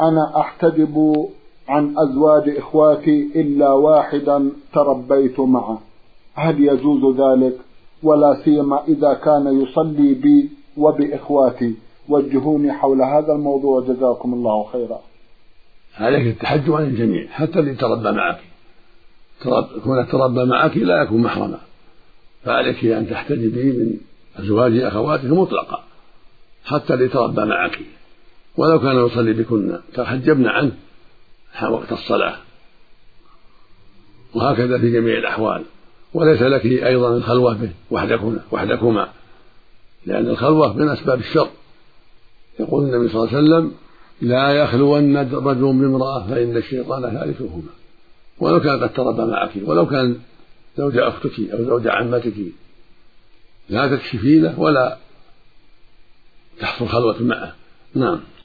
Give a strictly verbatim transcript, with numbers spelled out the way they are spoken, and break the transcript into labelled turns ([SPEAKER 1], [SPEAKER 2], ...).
[SPEAKER 1] أنا أحتجب عن أزواج إخواتي إلا واحدا تربيت معه، هل يجوز ذلك؟ ولا سيما إذا كان يصلي بي وبإخواتي، وجهوني حول هذا الموضوع جزاكم الله خيرا.
[SPEAKER 2] عليك التحجب عن الجميع حتى اللي تربى معك، كونك تربى معك لا يكون محرما، فعليك أن تحتجبي من أزواج أخواتك مطلقا حتى اللي تربى معك، ولو كان يصلي بكن تحجبن عنه وقت الصلاة، وهكذا في جميع الأحوال. وليس لك أيضا الخلوة به وحدكما, وحدكما لأن الخلوة من أسباب الشر. يقول النبي صلى الله عليه وسلم لا يخلون رجل بامرأة فإن الشيطان ثالثهما، ولو كان قد تربى معك، ولو كان زوج أختك أو زوج عمتك لا تكشفي له ولا تحصل خلوة معه. نعم.